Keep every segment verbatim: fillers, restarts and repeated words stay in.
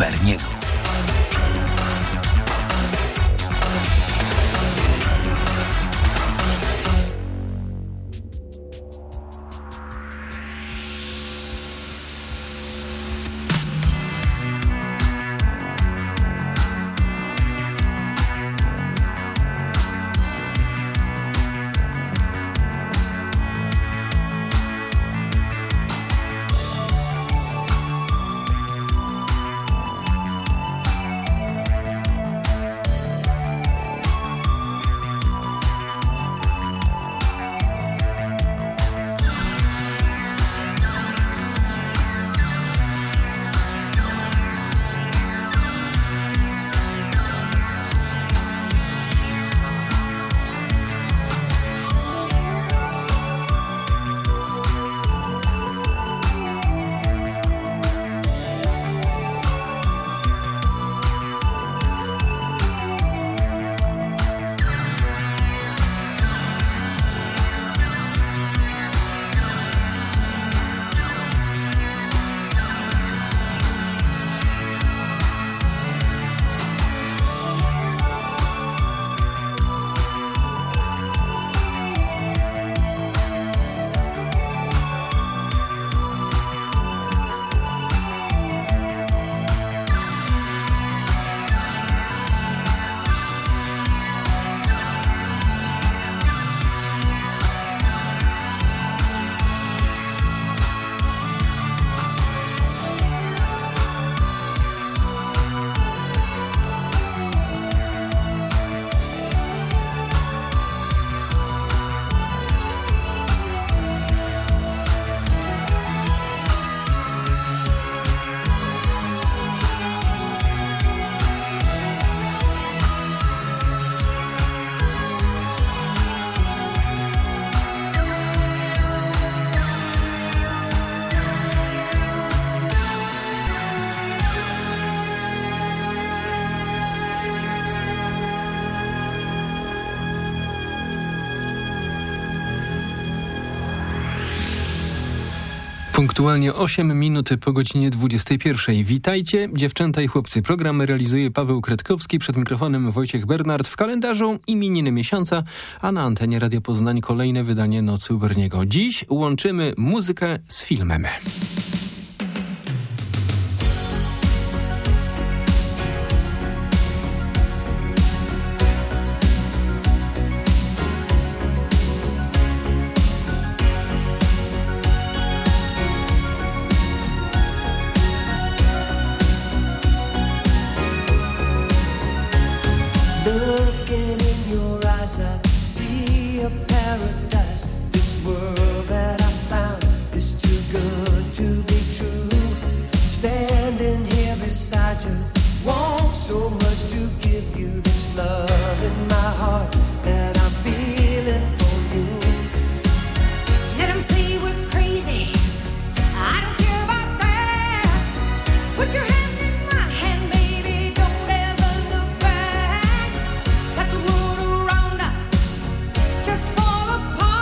Berniego. Punktualnie osiem minut po godzinie dwudziestej pierwszej. Witajcie, dziewczęta i chłopcy. Program realizuje Paweł Kretkowski, przed mikrofonem Wojciech Bernard. W kalendarzu imieniny miesiąca, a na antenie Radia Poznań kolejne wydanie Nocy u Berniego. Dziś łączymy muzykę z filmem. Looking in your eyes, I see a paradise. This world that I found is too good to be true. Standing here beside you, want so much to give you this love in my heart that I'm feeling for you. Let them say we're crazy, I don't care about that. Put your hand apart.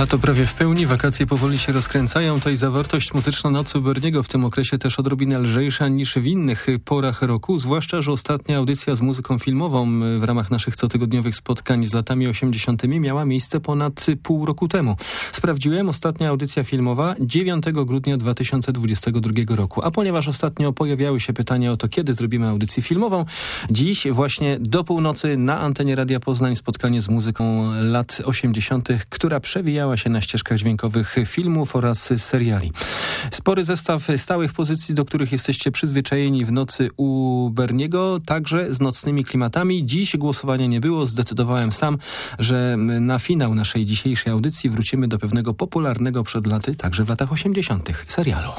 Lato prawie w pełni, wakacje powoli się rozkręcają, to i zawartość muzyczna Nocy u Berniego w tym okresie też odrobinę lżejsza niż w innych porach roku, zwłaszcza że ostatnia audycja z muzyką filmową w ramach naszych cotygodniowych spotkań z latami osiemdziesiątymi miała miejsce ponad pół roku temu. Sprawdziłem, ostatnia audycja filmowa dziewiątego grudnia dwa tysiące dwudziestego drugiego roku, a ponieważ ostatnio pojawiały się pytania o to, kiedy zrobimy audycję filmową, dziś właśnie do północy na antenie Radia Poznań spotkanie z muzyką lat osiemdziesiątych, która przewijała się na ścieżkach dźwiękowych filmów oraz seriali. Spory zestaw stałych pozycji, do których jesteście przyzwyczajeni w Nocy u Berniego, także z nocnymi klimatami. Dziś głosowania nie było. Zdecydowałem sam, że na finał naszej dzisiejszej audycji wrócimy do pewnego popularnego przed laty, także w latach osiemdziesiątych serialu.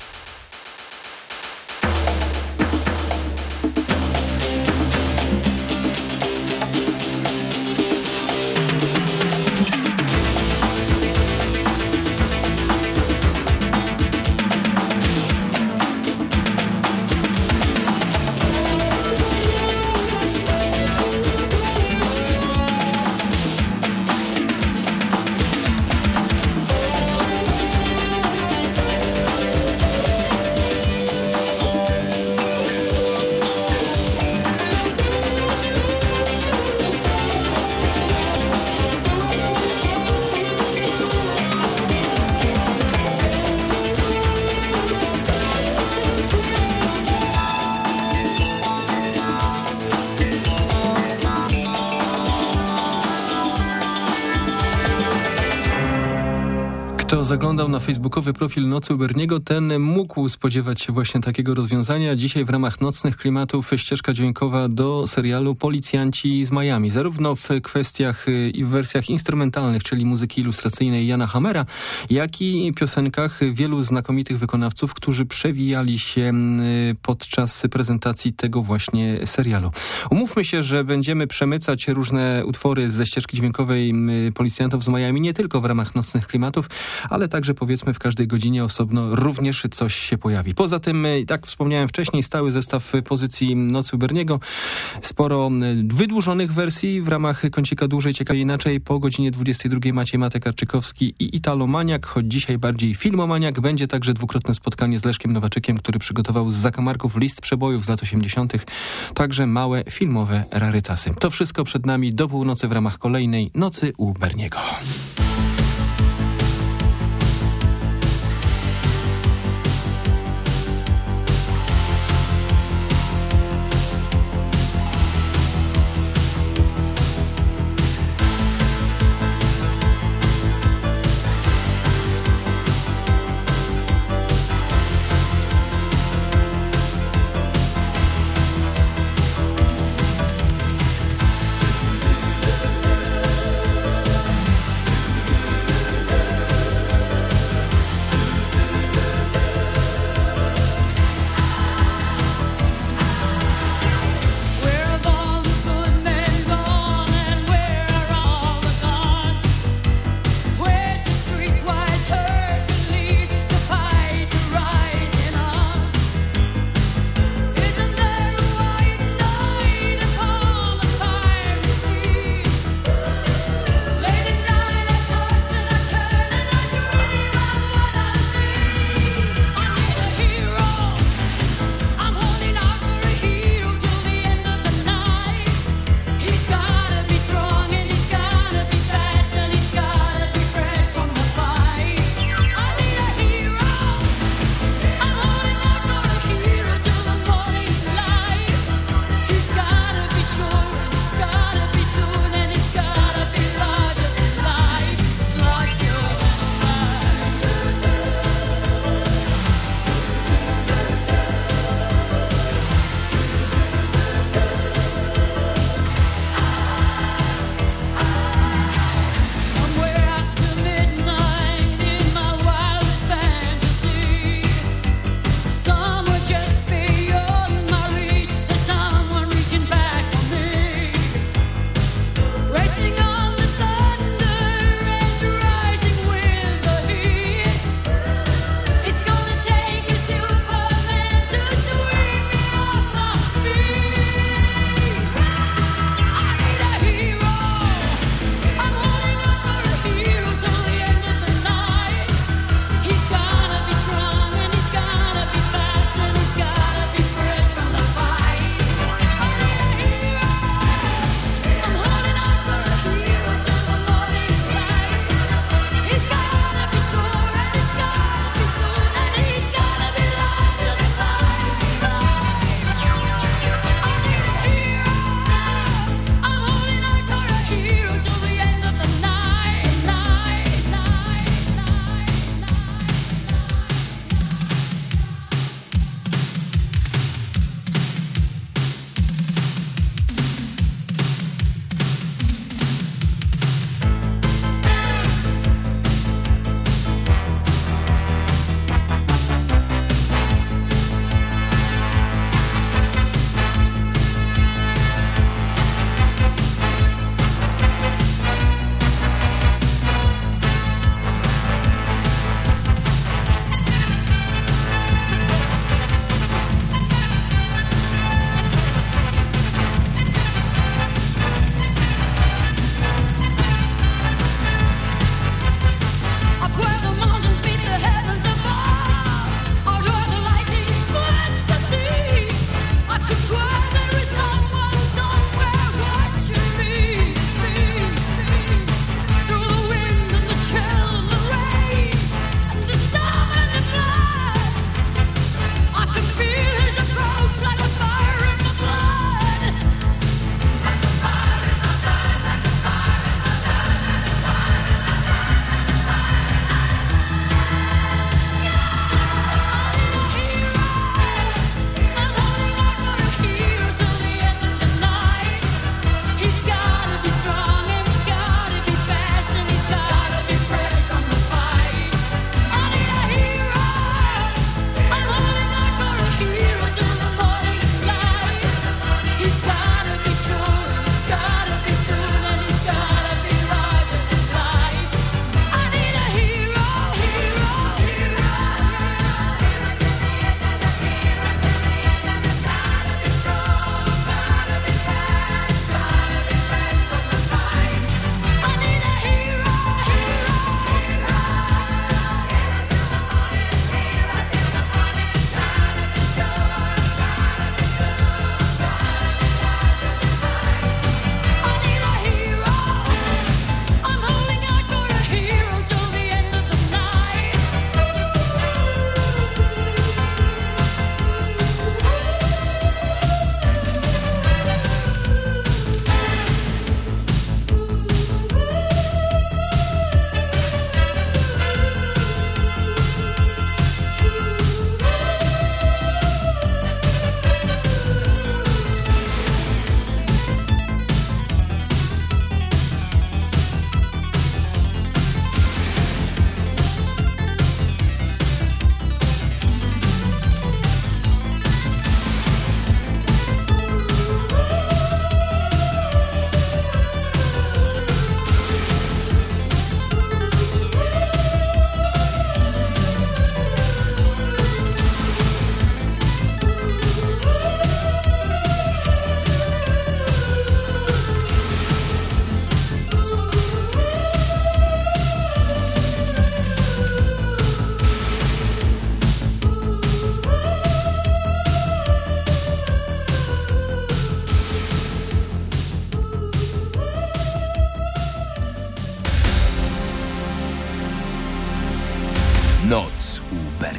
Kto zaglądał na facebookowy profil Nocy u Berniego, ten mógł spodziewać się właśnie takiego rozwiązania. Dzisiaj w ramach nocnych klimatów ścieżka dźwiękowa do serialu Policjanci z Miami. Zarówno w kwestiach i w wersjach instrumentalnych, czyli muzyki ilustracyjnej Jana Hammera, jak i piosenkach wielu znakomitych wykonawców, którzy przewijali się podczas prezentacji tego właśnie serialu. Umówmy się, że będziemy przemycać różne utwory ze ścieżki dźwiękowej Policjantów z Miami nie tylko w ramach nocnych klimatów, ale także powiedzmy w każdej godzinie osobno również coś się pojawi. Poza tym, jak wspomniałem wcześniej, stały zestaw pozycji Nocy u Berniego. Sporo wydłużonych wersji w ramach kącika Dłużej, Ciekawie, Inaczej. Po godzinie dwudziestej drugiej Maciej Matek-Arczykowski i Italomaniak, choć dzisiaj bardziej Filmomaniak. Będzie także dwukrotne spotkanie z Leszkiem Nowaczykiem, który przygotował z zakamarków list przebojów z lat osiemdziesiątych. Także małe filmowe rarytasy. To wszystko przed nami do północy w ramach kolejnej Nocy u Berniego.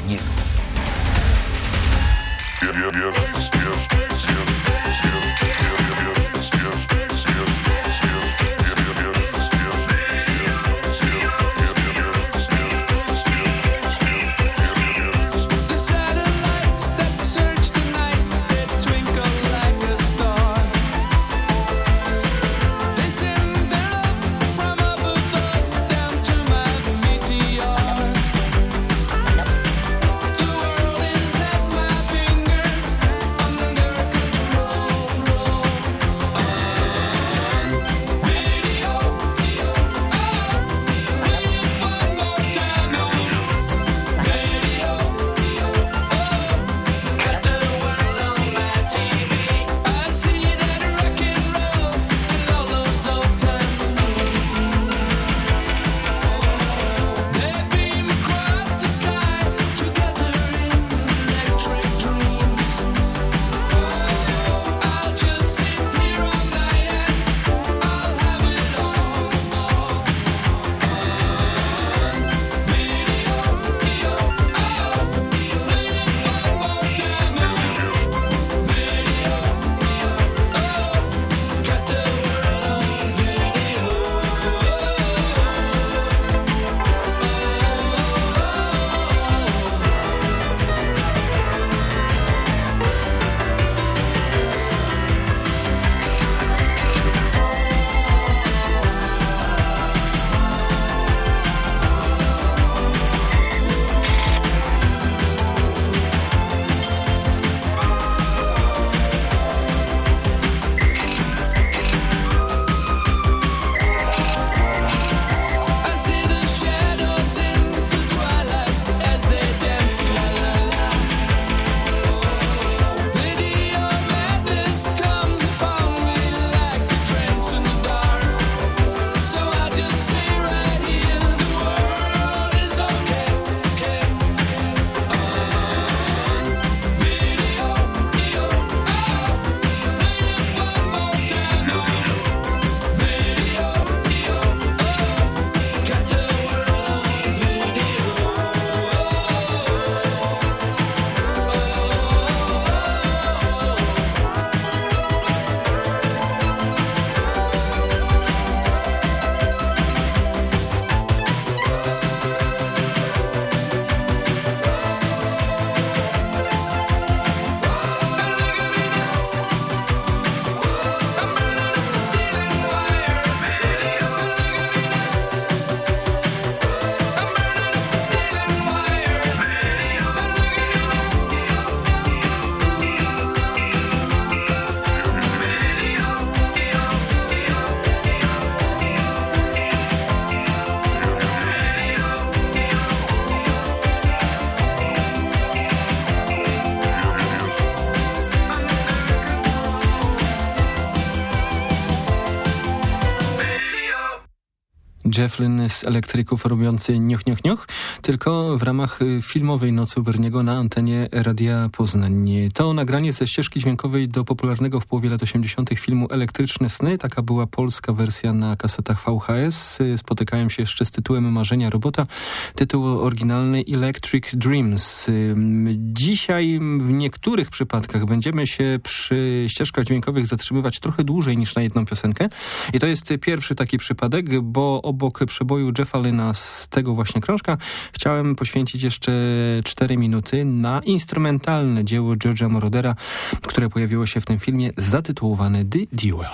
niego. Jeff Lynne z Elektryków robiący nioch, nioch, nioch, tylko w ramach filmowej Nocy u Berniego na antenie Radia Poznań. To nagranie ze ścieżki dźwiękowej do popularnego w połowie lat osiemdziesiątych filmu Elektryczne sny. Taka była polska wersja na kasetach V H S. Spotykają się jeszcze z tytułem Marzenia robota. Tytuł oryginalny Electric Dreams. Dzisiaj w niektórych przypadkach będziemy się przy ścieżkach dźwiękowych zatrzymywać trochę dłużej niż na jedną piosenkę. I to jest pierwszy taki przypadek, bo obok przeboju Jeffa Lynne'a z tego właśnie krążka chciałem poświęcić jeszcze cztery minuty na instrumentalne dzieło George'a Morodera, które pojawiło się w tym filmie, zatytułowane The Duel.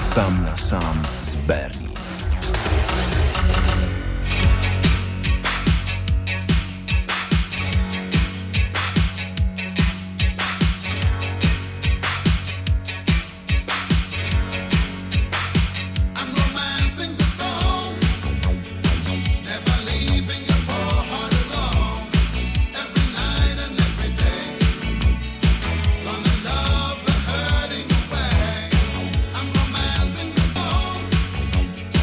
Sam na sam z Berlin. I'm romancing the storm.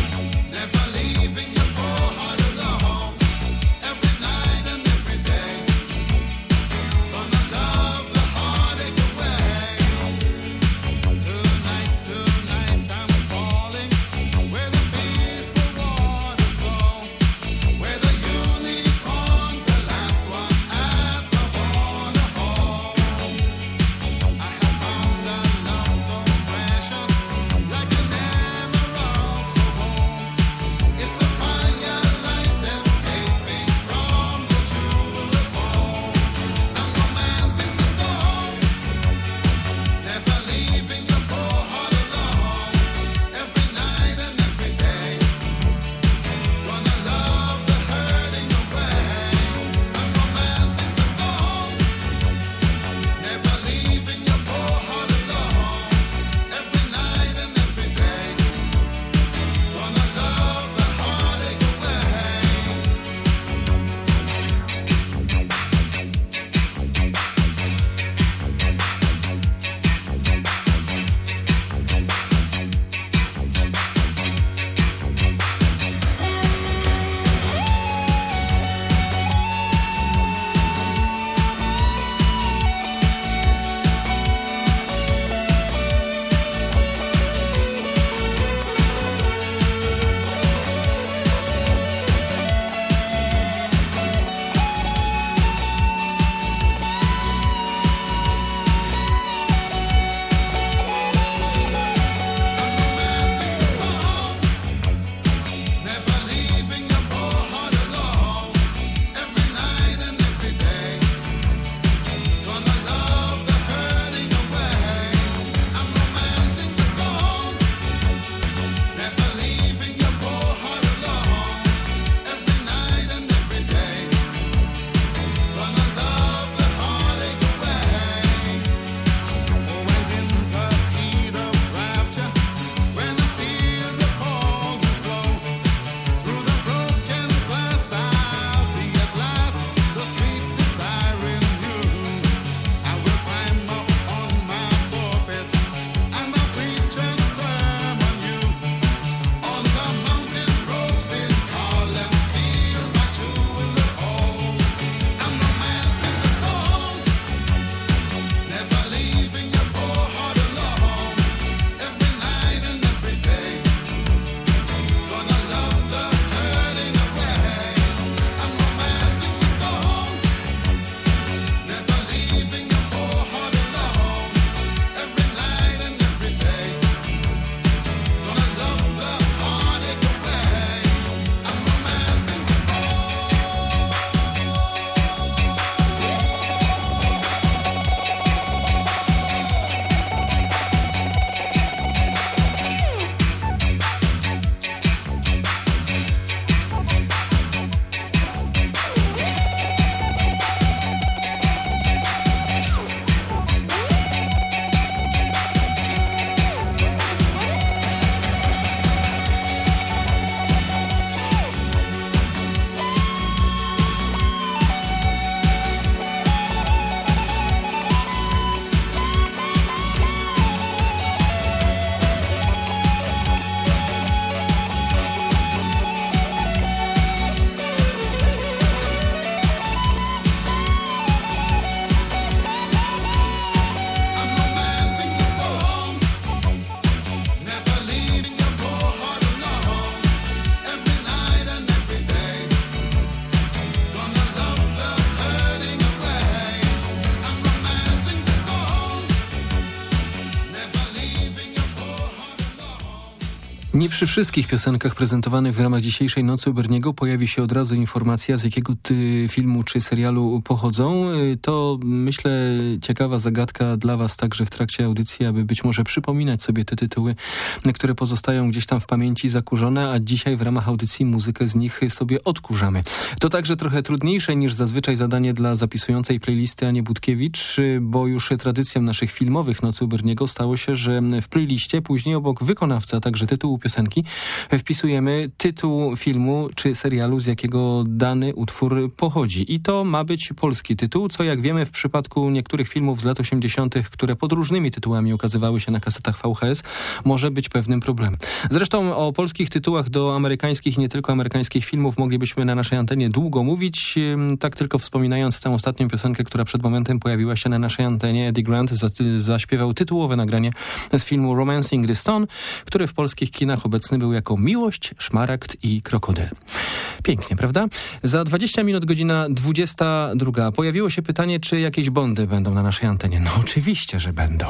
Nie przy wszystkich piosenkach prezentowanych w ramach dzisiejszej Nocy u Berniego pojawi się od razu informacja, z jakiego ty filmu czy serialu pochodzą. To, myślę, ciekawa zagadka dla was także w trakcie audycji, aby być może przypominać sobie te tytuły, które pozostają gdzieś tam w pamięci zakurzone, a dzisiaj w ramach audycji muzykę z nich sobie odkurzamy. To także trochę trudniejsze niż zazwyczaj zadanie dla zapisującej playlisty Ani Budkiewicz, bo już tradycją naszych filmowych Nocy u Berniego stało się, że w playliście później obok wykonawcy, a także tytułu piosenki wpisujemy tytuł filmu czy serialu, z jakiego dany utwór pochodzi. I to ma być polski tytuł, co jak wiemy w przypadku niektórych filmów z lat osiemdziesiątych, które pod różnymi tytułami ukazywały się na kasetach V H S, może być pewnym problemem. Zresztą o polskich tytułach do amerykańskich i nie tylko amerykańskich filmów moglibyśmy na naszej antenie długo mówić. Tak tylko wspominając tę ostatnią piosenkę, która przed momentem pojawiła się na naszej antenie, Eddie Grant zaśpiewał tytułowe nagranie z filmu Romancing the Stone, który w polskich kinach obecny był jako Miłość, Szmaragd i Krokodyl. Pięknie, prawda? Za dwadzieścia minut godzina dwudziesta druga. Pojawiło się pytanie, czy jakieś bondy będą na naszej antenie. No oczywiście, że będą.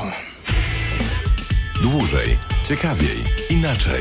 Dłużej, ciekawiej, inaczej.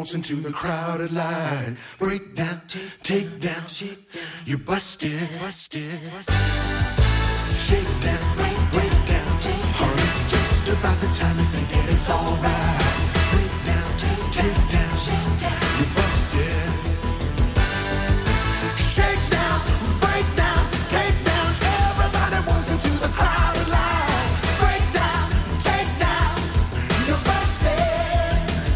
waltz into the crowded line. Break down, take down, you busted, busted. Shake down, break down, honey, just about the time you think that it's alright. Break down, take down, you busted. Shake down, break down, take down, everybody walks into the crowded line. Break down, take down, you busted.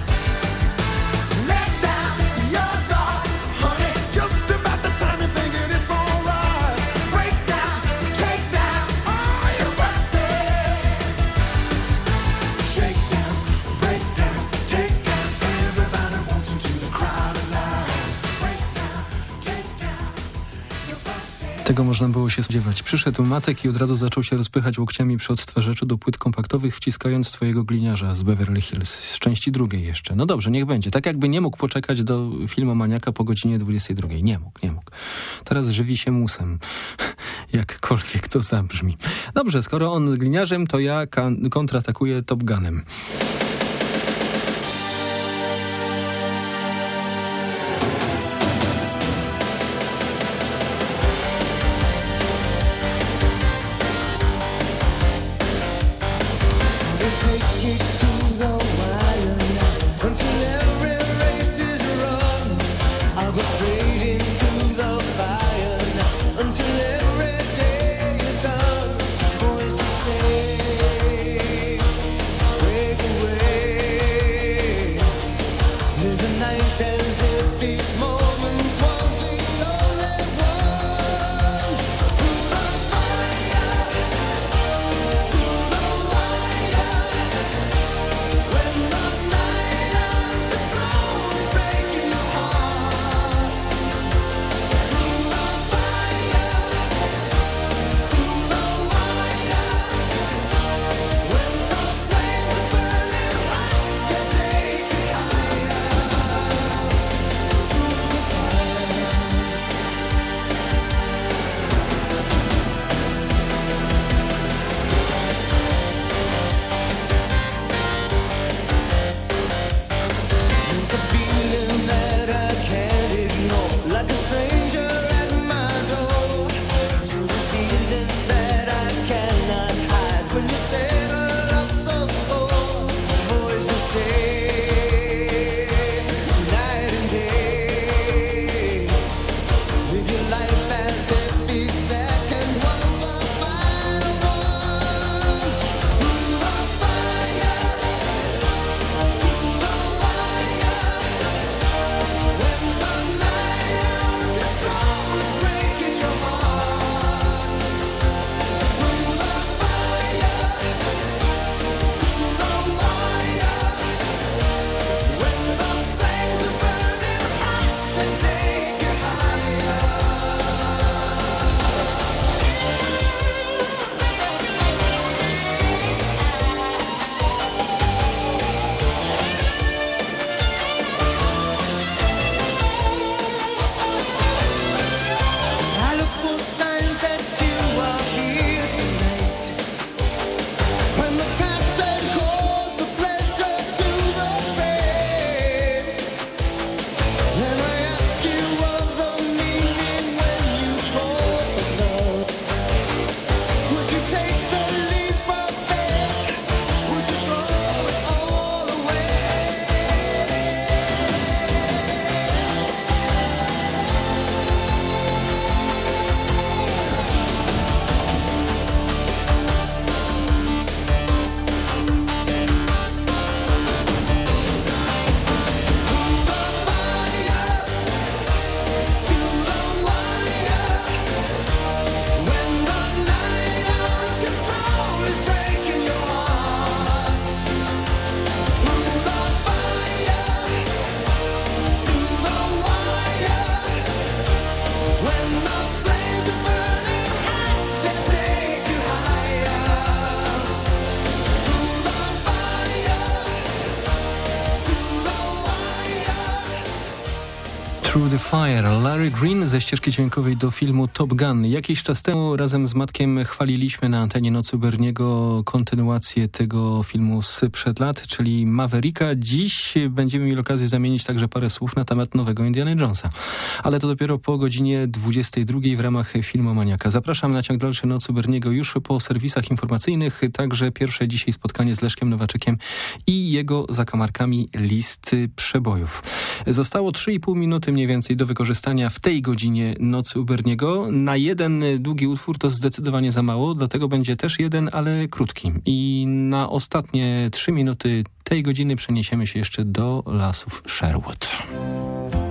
Let down your guard, honey, just about the time you're thinking it's alright. Break down, take down, oh, you busted. Shake down, break down, take down, everybody walks into the crowded line. Break down, take down, you busted. Tego można było się spodziewać. Przyszedł Matek i od razu zaczął się rozpychać łokciami przy odtwarzaczu do płyt kompaktowych, wciskając swojego gliniarza z Beverly Hills, z części drugiej jeszcze. No dobrze, niech będzie. Tak jakby nie mógł poczekać do Filmomaniaka po godzinie dwudziestej drugiej. Nie mógł, nie mógł. Teraz żywi się musem. Jakkolwiek to zabrzmi. Dobrze, skoro on gliniarzem, to ja kan- kontratakuję Top Gunem. Take it to the wire now, until every race is run. I'll go straight into the fire now, until every day is done. Voices say, break away. Through the Fire, Larry Green ze ścieżki dźwiękowej do filmu Top Gun. Jakiś czas temu razem z Matkiem chwaliliśmy na antenie Nocy u Berniego kontynuację tego filmu sprzed lat, czyli Mavericka. Dziś będziemy mieli okazję zamienić także parę słów na temat nowego Indiana Jonesa. Ale to dopiero po godzinie dwudziestej drugiej w ramach Filmomaniaka. Zapraszam na ciąg dalszy Nocy u Berniego już po serwisach informacyjnych. Także pierwsze dzisiaj spotkanie z Leszkiem Nowaczykiem i jego zakamarkami listy przebojów. Zostało trzy i pół minuty mniej więcej do wykorzystania w tej godzinie Nocy u Berniego. Na jeden długi utwór to zdecydowanie za mało, dlatego będzie też jeden, ale krótki. I na ostatnie trzy minuty tej godziny przeniesiemy się jeszcze do lasów Sherwood.